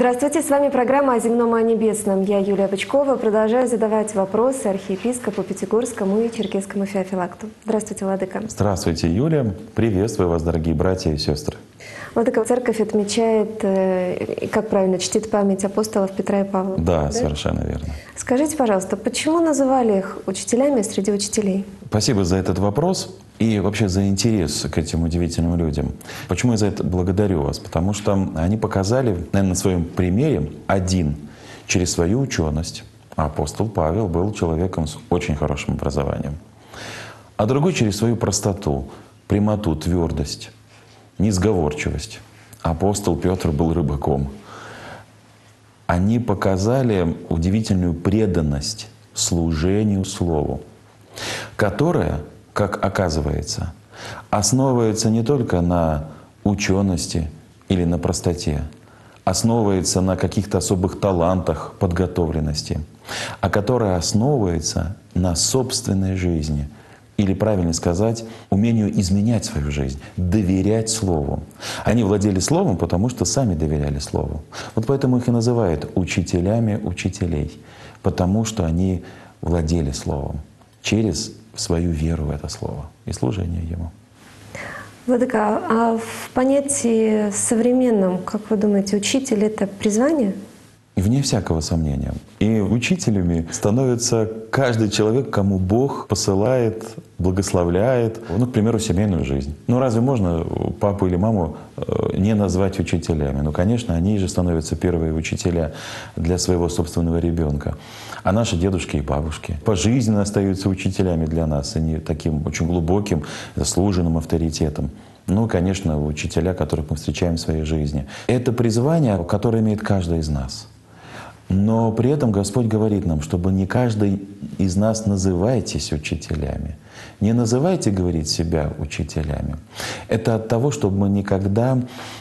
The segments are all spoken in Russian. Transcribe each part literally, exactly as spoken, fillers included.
Здравствуйте, с вами программа «О земном и о небесном». Я, Юлия Бычкова, продолжаю задавать вопросы архиепископу Пятигорскому и Черкесскому Феофилакту. Здравствуйте, владыка. Здравствуйте, Юлия. Приветствую вас, дорогие братья и сестры. Владыка, церковь отмечает, э, как правильно, чтит память апостолов Петра и Павла. Да, да, совершенно верно. Скажите, пожалуйста, почему называли их учителями среди учителей? Спасибо за этот вопрос и вообще за интерес к этим удивительным людям. Почему я за это благодарю вас? Потому что они показали, наверное, на своем примере, один через свою ученость. Апостол Павел был человеком с очень хорошим образованием. А другой через свою простоту, прямоту, твердость, несговорчивость. Апостол Петр был рыбаком. Они показали удивительную преданность служению Слову, которая, как оказывается, основывается не только на учености или на простоте, основывается на каких-то особых талантах, подготовленности, а которая основывается на собственной жизни, или, правильно сказать, умению изменять свою жизнь, доверять Слову. Они владели Словом, потому что сами доверяли Слову. Вот поэтому их и называют учителями учителей, потому что они владели Словом через свою веру в это Слово и служение Ему. Владыка, а в понятии современном, как вы думаете, учитель — это призвание? Вне всякого сомнения. И учителями становится каждый человек, кому Бог посылает, благословляет, ну, к примеру, семейную жизнь. Ну разве можно папу или маму не назвать учителями? Ну, конечно, они же становятся первые учителя для своего собственного ребенка. А наши дедушки и бабушки пожизненно остаются учителями для нас, они таким очень глубоким, заслуженным авторитетом. Ну, конечно, учителя, которых мы встречаем в своей жизни. Это призвание, которое имеет каждый из нас. Но при этом Господь говорит нам, чтобы не каждый из нас называйтесь учителями. Не называйте, говорит, себя учителями. Это от того, чтобы мы никогда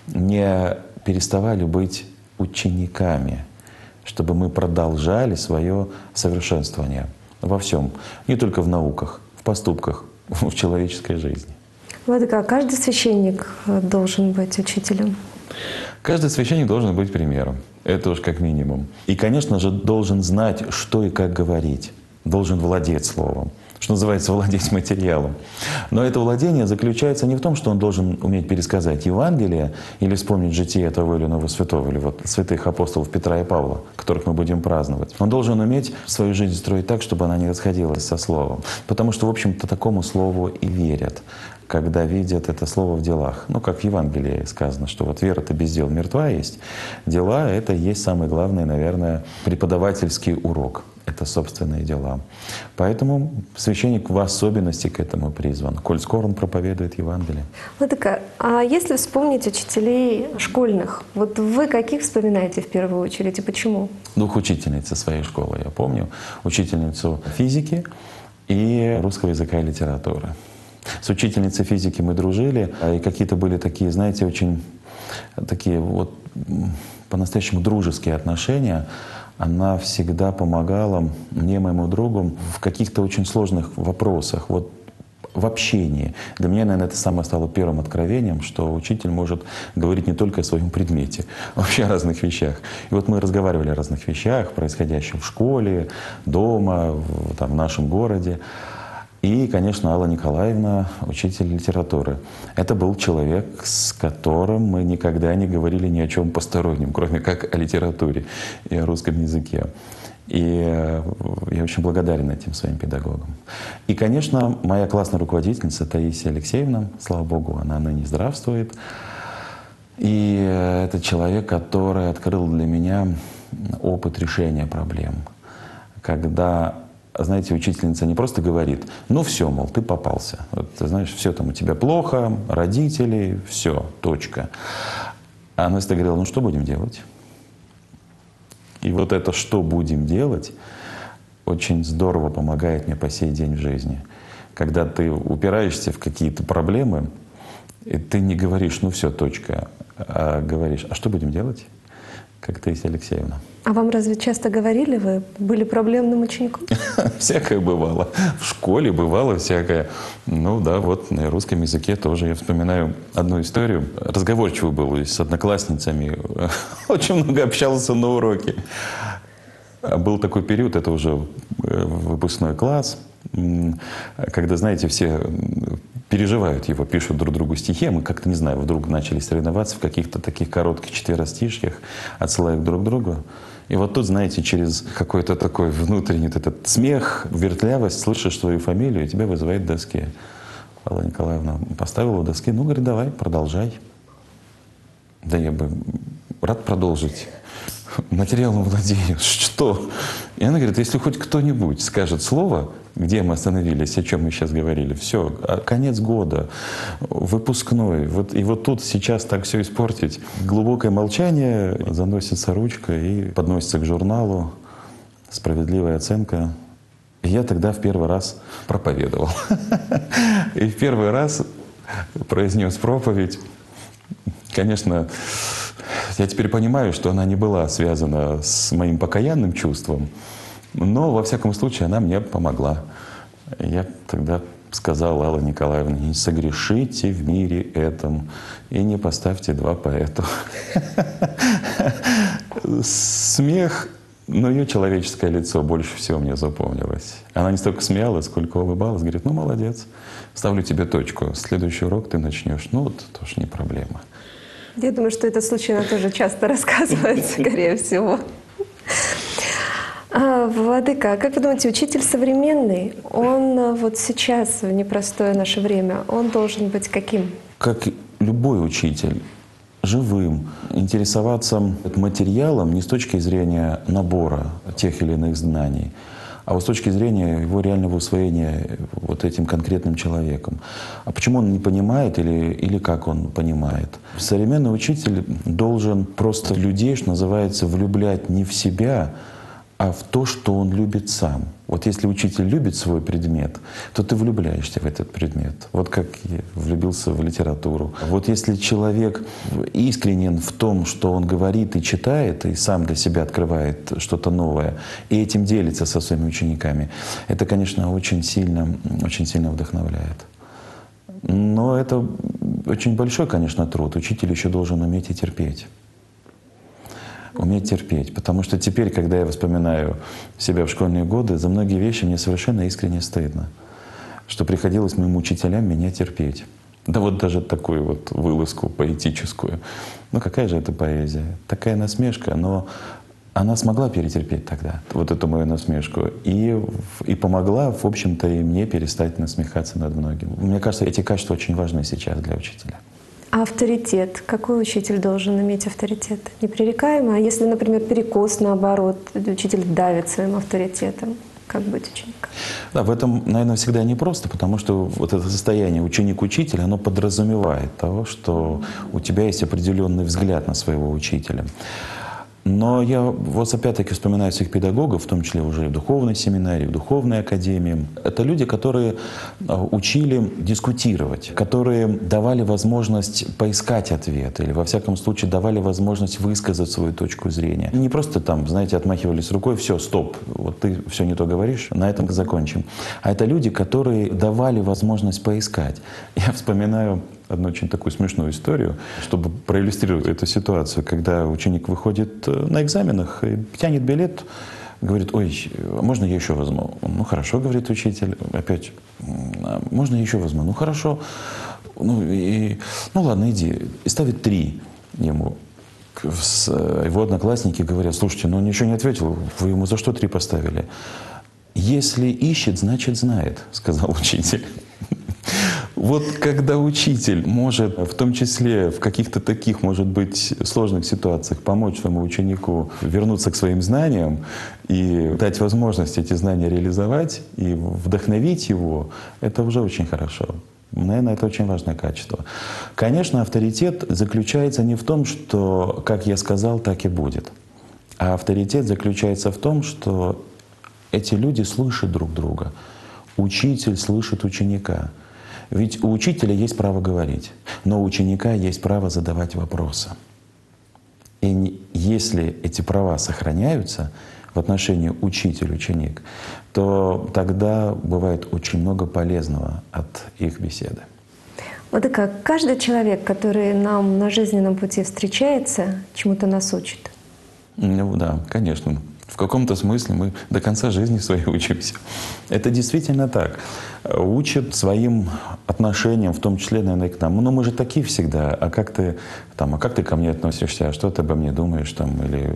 не переставали быть учениками, чтобы мы продолжали свое совершенствование во всем, не только в науках, в поступках, в человеческой жизни. Владыка, каждый священник должен быть учителем? Каждый священник должен быть примером. Это уж как минимум. И, конечно же, должен знать, что и как говорить. Должен владеть словом. Что называется, владеть материалом. Но это владение заключается не в том, что он должен уметь пересказать Евангелие или вспомнить житие того или иного святого, или вот святых апостолов Петра и Павла, которых мы будем праздновать. Он должен уметь свою жизнь строить так, чтобы она не расходилась со словом. Потому что, в общем-то, такому слову и верят, когда видят это слово в делах. Ну, как в Евангелии сказано, что вот вера-то без дел мертва есть. Дела — это есть самый главный, наверное, преподавательский урок. Это собственные дела. Поэтому священник в особенности к этому призван, коль скоро он проповедует Евангелие. Владыка, а если вспомнить учителей школьных, вот вы каких вспоминаете в первую очередь и почему? Двух учительниц своей школы я помню. Учительницу физики и русского языка и литературы. С учительницей физики мы дружили, и какие-то были такие, знаете, очень такие вот по-настоящему дружеские отношения. Она всегда помогала мне, моему другу, в каких-то очень сложных вопросах, вот в общении. Для меня, наверное, это самое стало первым откровением, что учитель может говорить не только о своем предмете, а вообще о разных вещах. И вот мы разговаривали о разных вещах, происходящих в школе, дома, в, там, в нашем городе. И, конечно, Алла Николаевна, учитель литературы. Это был человек, с которым мы никогда не говорили ни о чем постороннем, кроме как о литературе и о русском языке. И я очень благодарен этим своим педагогам. И, конечно, моя классная руководительница Таисия Алексеевна, слава Богу, она ныне здравствует. И это человек, который открыл для меня опыт решения проблем. Когда, знаете, учительница не просто говорит: ну все, мол, ты попался. Вот, ты знаешь, все там у тебя плохо, родители, все, точка. А она всегда говорила: ну что будем делать? И вот это «что будем делать» очень здорово помогает мне по сей день в жизни. Когда ты упираешься в какие-то проблемы, и ты не говоришь: ну все, точка, а говоришь: а что будем делать? как Таисия Алексеевна. А вам разве часто говорили, вы были проблемным учеником? Всякое бывало. В школе бывало всякое. Ну да, вот на русском языке тоже я вспоминаю одну историю. Разговорчивый был с одноклассницами. Очень много общался на уроке. Был такой период, это уже выпускной класс, когда, знаете, все переживают его, пишут друг другу стихи, а мы как-то, не знаю, вдруг начали соревноваться в каких-то таких коротких четверостишьях, отсылая их друг к другу. И вот тут, знаете, через какой-то такой внутренний вот этот смех, вертлявость, слышишь свою фамилию, и тебя вызывает к доске. Алла Николаевна поставила у доски, ну, говорит, давай, продолжай. Да я бы рад продолжить. Материалом владею. Что? И она говорит, если хоть кто-нибудь скажет слово, где мы остановились, о чем мы сейчас говорили, все, конец года, выпускной. Вот, и вот тут сейчас так все испортить. Глубокое молчание, заносится ручка и подносится к журналу. Справедливая оценка. И я тогда в первый раз проповедовал. И в первый раз произнес проповедь. Конечно, я теперь понимаю, что она не была связана с моим покаянным чувством, но, во всяком случае, она мне помогла. Я тогда сказал Алле Николаевне, не согрешите в мире этом и не поставьте два по эту. Смех, но ее человеческое лицо больше всего мне запомнилось. Она не столько смеялась, сколько улыбалась, говорит, ну, молодец, ставлю тебе точку, следующий урок ты начнешь. Ну, вот тоже не проблема. Я думаю, что этот случай она тоже часто рассказывает, скорее всего. А, Владыка, как вы думаете, учитель современный, он вот сейчас, в непростое наше время, он должен быть каким? Как любой учитель, живым, интересоваться материалом не с точки зрения набора тех или иных знаний, а вот с точки зрения его реального усвоения вот этим конкретным человеком. А почему он не понимает или, или как он понимает? Современный учитель должен просто людей, что называется, влюблять не в себя, а в то, что он любит сам. Вот если учитель любит свой предмет, то ты влюбляешься в этот предмет. Вот как я влюбился в литературу. Вот если человек искренен в том, что он говорит и читает, и сам для себя открывает что-то новое, и этим делится со своими учениками, это, конечно, очень сильно, очень сильно вдохновляет. Но это очень большой, конечно, труд. Учитель еще должен уметь и терпеть. Уметь терпеть. Потому что теперь, когда я вспоминаю себя в школьные годы, за многие вещи мне совершенно искренне стыдно, что приходилось моим учителям меня терпеть. Да вот даже такую вот вылазку поэтическую. Ну какая же это поэзия? Такая насмешка, но она смогла перетерпеть тогда вот эту мою насмешку и, и помогла, в общем-то, и мне перестать насмехаться над многим. Мне кажется, эти качества очень важны сейчас для учителя. А авторитет? Какой учитель должен иметь авторитет? Непререкаемый? А если, например, перекос, наоборот, учитель давит своим авторитетом? Как быть учеником? Да, в этом, наверное, всегда непросто, потому что вот это состояние ученик-учитель, оно подразумевает того, что у тебя есть определенный взгляд на своего учителя. Но я вот опять-таки вспоминаю своих педагогов, в том числе уже и в духовной семинарии, в духовной академии. Это люди, которые учили дискутировать, которые давали возможность поискать ответ, или во всяком случае давали возможность высказать свою точку зрения. И не просто там, знаете, отмахивались рукой, все, стоп, вот ты все не то говоришь, на этом закончим. А это люди, которые давали возможность поискать. Я вспоминаю одну очень такую смешную историю, чтобы проиллюстрировать эту ситуацию, когда ученик выходит на экзаменах и тянет билет, говорит, ой, можно я еще возьму? Ну хорошо, говорит учитель, опять, можно я еще возьму? Ну хорошо, ну, и, ну ладно, иди. И ставит три ему. Его одноклассники говорят, слушайте, ну он ничего не ответил, вы ему за что три поставили? Если ищет, значит знает, сказал учитель. Вот когда учитель может, в том числе в каких-то таких, может быть, сложных ситуациях, помочь своему ученику вернуться к своим знаниям и дать возможность эти знания реализовать и вдохновить его, это уже очень хорошо. Наверное, это очень важное качество. Конечно, авторитет заключается не в том, что как я сказал, так и будет. А авторитет заключается в том, что эти люди слышат друг друга. Учитель слышит ученика. Ведь у учителя есть право говорить, но у ученика есть право задавать вопросы. И не, если эти права сохраняются в отношении учитель-ученик, то тогда бывает очень много полезного от их беседы. Владыка, каждый человек, который нам на жизненном пути встречается, чему-то нас учит. Ну да, конечно. В каком-то смысле мы до конца жизни своей учимся. Это действительно так. Учат своим отношениям, в том числе, наверное, к нам. Ну, мы же такие всегда. А как ты, там, а как ты ко мне относишься? А что ты обо мне думаешь? Там, или...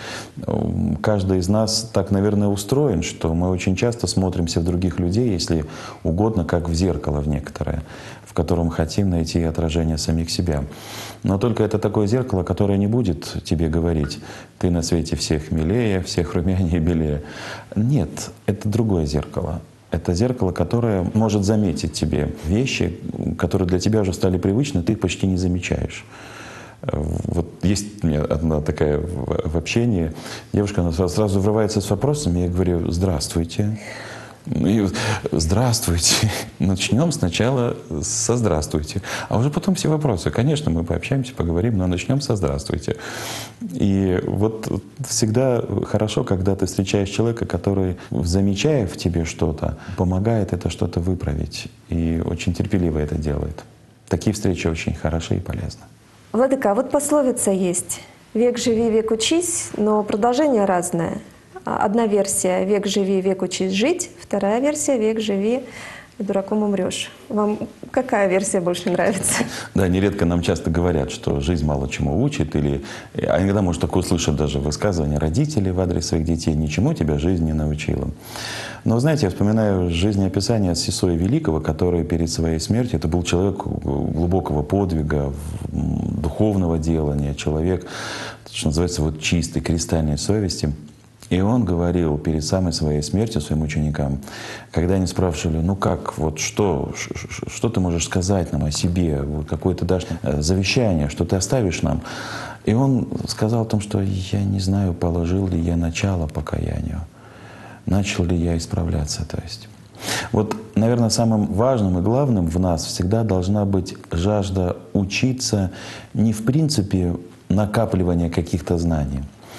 Каждый из нас так, наверное, устроен, что мы очень часто смотримся в других людей, если угодно, как в зеркало в некоторое, в котором хотим найти отражение самих себя. Но только это такое зеркало, которое не будет тебе говорить: ты на свете всех милее, всех румянее и белее. Нет, это другое зеркало. Это зеркало, которое может заметить тебе вещи, которые для тебя уже стали привычны, ты их почти не замечаешь. Вот есть у меня одна такая в общении девушка, она сразу врывается с вопросами, я говорю: здравствуйте. И здравствуйте. Начнем сначала со здравствуйте, а уже потом все вопросы. Конечно, мы пообщаемся, поговорим, но начнем со здравствуйте. И вот всегда хорошо, когда ты встречаешь человека, который, замечая в тебе что-то, помогает это что-то выправить. И очень терпеливо это делает. Такие встречи очень хороши и полезны. Владыка, а вот пословица есть: «Век живи, век учись», но продолжение разное. Одна версия — «Век живи, век учись жить», вторая версия — «Век живи, и дураком умрешь». Вам какая версия больше нравится? Да, нередко нам часто говорят, что жизнь мало чему учит, или, а иногда, может, такое услышать даже высказывание родителей в адрес своих детей: «Ничему тебя жизнь не научила». Но, знаете, я вспоминаю жизнеописание Сысоя Великого, который перед своей смертью, это был человек глубокого подвига, духовного делания, человек, что называется, вот чистой, кристальной совести. И он говорил перед самой своей смертью своим ученикам, когда они спрашивали: ну как, вот что, что ты можешь сказать нам о себе, вот какое ты дашь завещание, что ты оставишь нам? И он сказал о том, что я не знаю, положил ли я начало покаянию, начал ли я исправляться, то есть. Вот, наверное, самым важным и главным в нас всегда должна быть жажда учиться не в принципе накапливания каких-то знаний,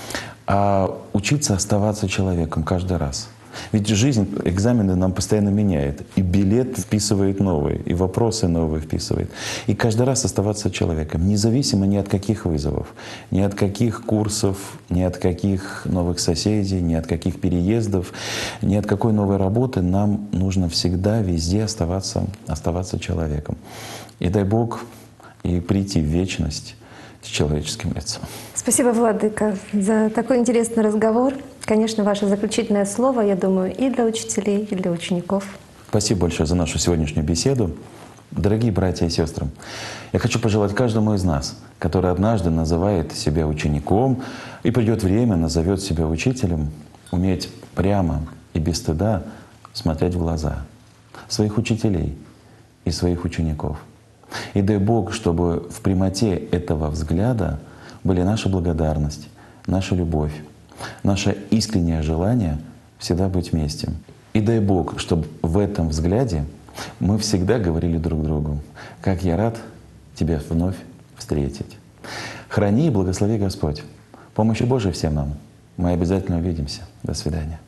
а учиться оставаться человеком каждый раз. Ведь жизнь, экзамены нам постоянно меняет. И билет вписывает новый, и вопросы новые вписывает. И каждый раз оставаться человеком, независимо ни от каких вызовов, ни от каких курсов, ни от каких новых соседей, ни от каких переездов, ни от какой новой работы. Нам нужно всегда, везде оставаться, оставаться человеком. И дай Бог и прийти в вечность с человеческим лицом. Спасибо, Владыка, за такой интересный разговор. Конечно, ваше заключительное слово, я думаю, и для учителей, и для учеников. Спасибо большое за нашу сегодняшнюю беседу. Дорогие братья и сестры, я хочу пожелать каждому из нас, который однажды называет себя учеником и придет время, назовет себя учителем, уметь прямо и без стыда смотреть в глаза своих учителей и своих учеников. И дай Бог, чтобы в прямоте этого взгляда были наша благодарность, наша любовь, наше искреннее желание всегда быть вместе. И дай Бог, чтобы в этом взгляде мы всегда говорили друг другу: «Как я рад тебя вновь встретить». Храни и благослови Господь. Помощи Божией всем нам. Мы обязательно увидимся. До свидания.